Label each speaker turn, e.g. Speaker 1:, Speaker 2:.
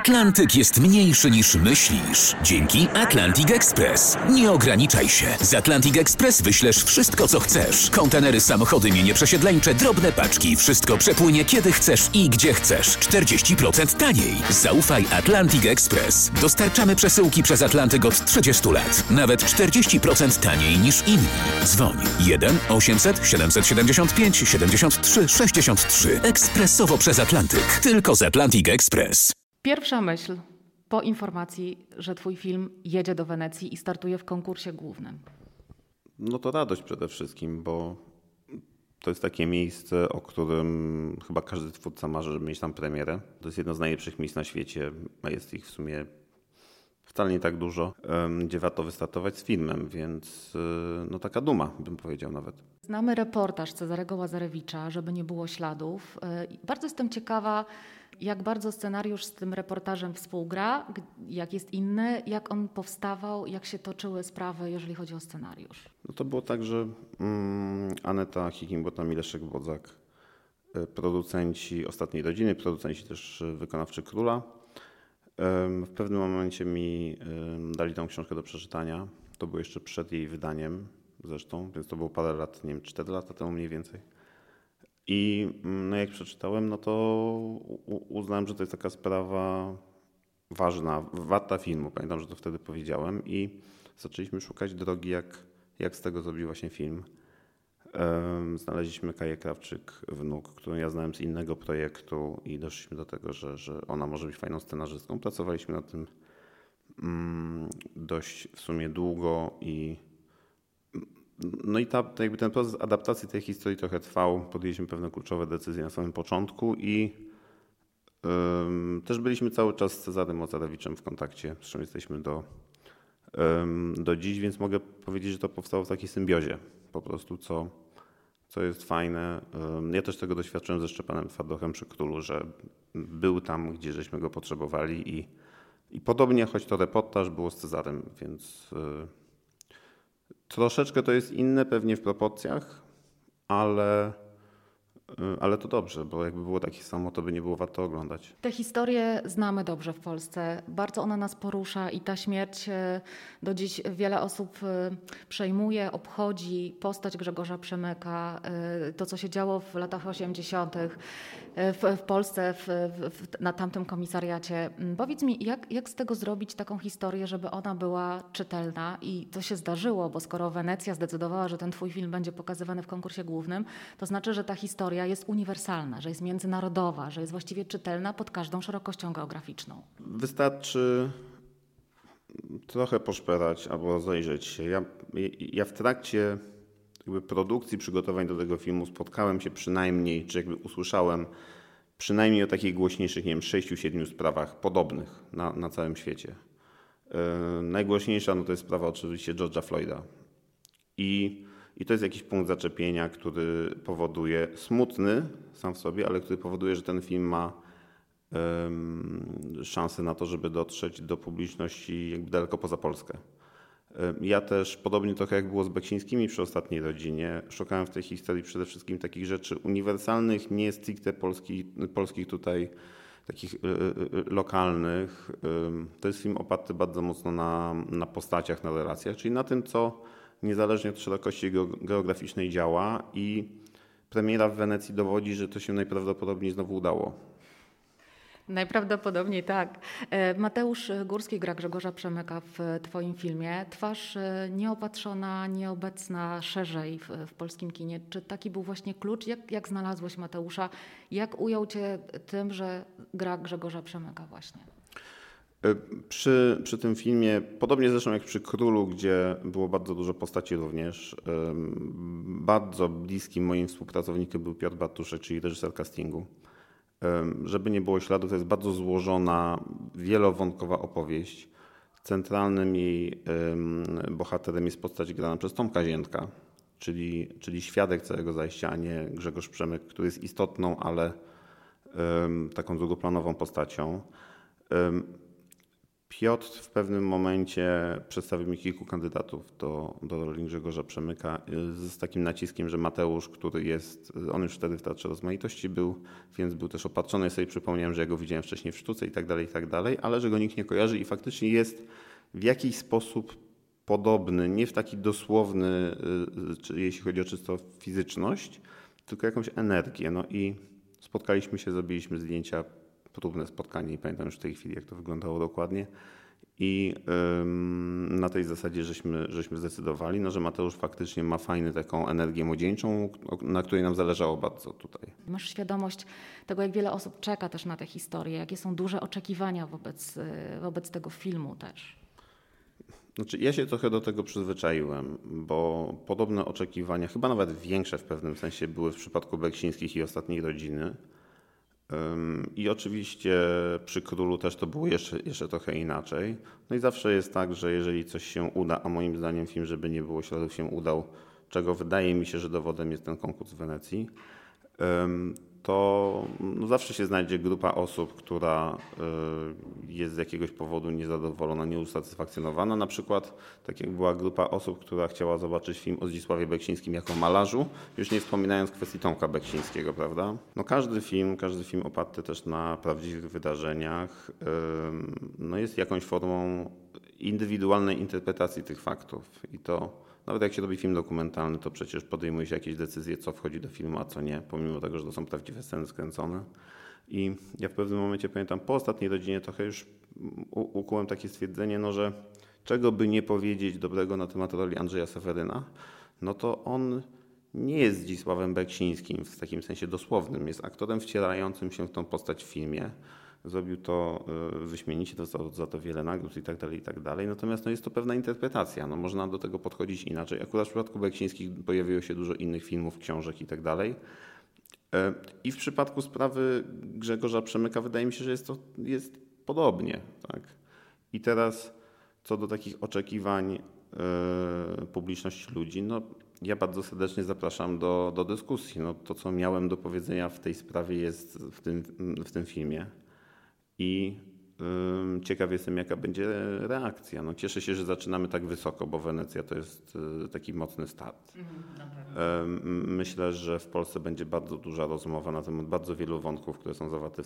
Speaker 1: Atlantyk jest mniejszy niż myślisz. Dzięki Atlantic Express. Nie ograniczaj się. Z Atlantic Express wyślesz wszystko, co chcesz. Kontenery, samochody, mienie przesiedleńcze, drobne paczki. Wszystko przepłynie kiedy chcesz i gdzie chcesz. 40% taniej. Zaufaj Atlantic Express. Dostarczamy przesyłki przez Atlantyk od 30 lat. Nawet 40% taniej niż inni. Dzwoń 1 800 775 73 63. Ekspresowo przez Atlantyk. Tylko z Atlantic Express.
Speaker 2: Pierwsza myśl po informacji, że twój film jedzie do Wenecji i startuje w konkursie głównym.
Speaker 3: No to radość przede wszystkim, bo to jest takie miejsce, o którym chyba każdy twórca marzy, żeby mieć tam premierę. To jest jedno z najlepszych miejsc na świecie, a jest ich w sumie wcale nie tak dużo, gdzie warto wystartować z filmem, więc no taka duma, bym powiedział nawet.
Speaker 2: Znamy reportaż Cezarego Łazarewicza, żeby nie było śladów. Bardzo jestem ciekawa, jak bardzo scenariusz z tym reportażem współgra, jak jest inny, jak on powstawał, jak się toczyły sprawy, jeżeli chodzi o scenariusz.
Speaker 3: No to było tak, że Aneta Higinbottom i Leszek Bodzak, producenci Ostatniej Rodziny, producenci też wykonawczy Króla, w pewnym momencie mi dali tą książkę do przeczytania. To było jeszcze przed jej wydaniem zresztą, więc to było parę lat, nie wiem, 4 lata temu mniej więcej. I no jak przeczytałem, no to uznałem, że to jest taka sprawa ważna, warta filmu. Pamiętam, że to wtedy powiedziałem i zaczęliśmy szukać drogi, jak z tego zrobić właśnie film. Znaleźliśmy Kaję Krawczyk-Wnuk, którą ja znałem z innego projektu i doszliśmy do tego, że ona może być fajną scenarzystką. Pracowaliśmy nad tym dość w sumie długo i no i jakby ten proces adaptacji tej historii trochę trwał. Podjęliśmy pewne kluczowe decyzje na samym początku i też byliśmy cały czas z Cezarym Łazarewiczem w kontakcie, zresztą jesteśmy do dziś, więc mogę powiedzieć, że to powstało w takiej symbiozie po prostu, co jest fajne. Ja też tego doświadczyłem ze Szczepanem Twardochem przy Królu, że był tam, gdzie żeśmy go potrzebowali i podobnie, choć to reportaż, było z Cezarem, więc troszeczkę to jest inne pewnie w proporcjach, ale to dobrze, bo jakby było takie samo, to by nie było warto oglądać.
Speaker 2: Tę historię znamy dobrze w Polsce. Bardzo ona nas porusza i ta śmierć do dziś wiele osób przejmuje, obchodzi. Postać Grzegorza Przemyka, to co się działo w latach 80. w Polsce, na tamtym komisariacie. Powiedz mi, jak z tego zrobić taką historię, żeby ona była czytelna i to się zdarzyło, bo skoro Wenecja zdecydowała, że ten twój film będzie pokazywany w konkursie głównym, to znaczy, że ta historia jest uniwersalna, że jest międzynarodowa, że jest właściwie czytelna pod każdą szerokością geograficzną.
Speaker 3: Wystarczy trochę poszperać albo zajrzeć się. Ja w trakcie jakby produkcji, przygotowań do tego filmu spotkałem się przynajmniej, czy jakby usłyszałem przynajmniej o takich głośniejszych, nie wiem, 6-7 sprawach podobnych na całym świecie. Najgłośniejsza no to jest sprawa oczywiście George'a Floyda. I to jest jakiś punkt zaczepienia, który powoduje, smutny sam w sobie, ale który powoduje, że ten film ma szansę na to, żeby dotrzeć do publiczności jakby daleko poza Polskę. Ja też, podobnie trochę jak było z Beksińskimi przy Ostatniej Rodzinie, szukałem w tej historii przede wszystkim takich rzeczy uniwersalnych, nie stricte polskich tutaj, takich lokalnych. To jest film oparty bardzo mocno na postaciach, na relacjach, czyli na tym, co niezależnie od szerokości geograficznej działa i premiera w Wenecji dowodzi, że to się najprawdopodobniej znowu udało.
Speaker 2: Najprawdopodobniej tak. Mateusz Górski gra Grzegorza Przemyka w twoim filmie. Twarz nieopatrzona, nieobecna szerzej w polskim kinie. Czy taki był właśnie klucz? Jak znalazłeś Mateusza? Jak ujął cię tym, że gra Grzegorza Przemyka właśnie?
Speaker 3: Przy tym filmie, podobnie zresztą jak przy Królu, gdzie było bardzo dużo postaci również, bardzo bliskim moim współpracownikiem był Piotr Bartuszek, czyli reżyser castingu. Żeby nie było śladu, to jest bardzo złożona, wielowątkowa opowieść. Centralnym jej bohaterem jest postać grana przez Tomka Ziętka, czyli świadek całego zajścia, a nie Grzegorz Przemyk, który jest istotną, ale taką drugoplanową postacią. Piotr w pewnym momencie przedstawił mi kilku kandydatów do roli Grzegorza Przemyka z takim naciskiem, że Mateusz, który jest, on już wtedy w Teatrze Rozmaitości był, więc był też opatrzony. Ja sobie przypomniałem, że ja go widziałem wcześniej w sztuce i tak dalej, ale że go nikt nie kojarzy i faktycznie jest w jakiś sposób podobny, nie w taki dosłowny, jeśli chodzi o czysto fizyczność, tylko jakąś energię. No i spotkaliśmy się, zrobiliśmy zdjęcia, próbne spotkanie i pamiętam już w tej chwili, jak to wyglądało dokładnie. I na tej zasadzie żeśmy zdecydowali, no, że Mateusz faktycznie ma fajną taką energię młodzieńczą, na której nam zależało bardzo tutaj.
Speaker 2: Masz świadomość tego, jak wiele osób czeka też na tę historię, jakie są duże oczekiwania wobec tego filmu też.
Speaker 3: Znaczy, ja się trochę do tego przyzwyczaiłem, bo podobne oczekiwania, chyba nawet większe w pewnym sensie, były w przypadku Beksińskich i Ostatniej Rodziny. I oczywiście przy Królu też to było jeszcze trochę inaczej. No i zawsze jest tak, że jeżeli coś się uda, a moim zdaniem film, żeby nie było śladów, się udał, czego wydaje mi się, że dowodem jest ten konkurs w Wenecji, to no zawsze się znajdzie grupa osób, która jest z jakiegoś powodu niezadowolona, nieusatysfakcjonowana. Na przykład tak jak była grupa osób, która chciała zobaczyć film o Zdzisławie Beksińskim jako malarzu, już nie wspominając kwestii Tomka Beksińskiego, prawda? No każdy film oparty też na prawdziwych wydarzeniach, no jest jakąś formą indywidualnej interpretacji tych faktów i to nawet jak się robi film dokumentalny, to przecież podejmuje się jakieś decyzje, co wchodzi do filmu, a co nie, pomimo tego, że to są prawdziwe sceny skręcone. I ja w pewnym momencie pamiętam, po Ostatniej Rodzinie trochę już ukułem takie stwierdzenie, no, że czego by nie powiedzieć dobrego na temat roli Andrzeja Seweryna, no to on nie jest Zdzisławem Beksińskim w takim sensie dosłownym. Jest aktorem wcierającym się w tą postać w filmie. Zrobił to wyśmienicie, dostał za to wiele nagród i tak dalej. Natomiast no, jest to pewna interpretacja. No, można do tego podchodzić inaczej. Akurat w przypadku Beksińskich pojawiło się dużo innych filmów, książek i tak dalej. I w przypadku sprawy Grzegorza Przemyka wydaje mi się, że jest podobnie. Tak? I teraz co do takich oczekiwań publiczności ludzi, no ja bardzo serdecznie zapraszam do dyskusji. No, to, co miałem do powiedzenia w tej sprawie jest w tym filmie. I ciekaw jestem, jaka będzie reakcja. No, cieszę się, że zaczynamy tak wysoko, bo Wenecja to jest taki mocny start. Myślę, że w Polsce będzie bardzo duża rozmowa na temat bardzo wielu wątków, które są zawarte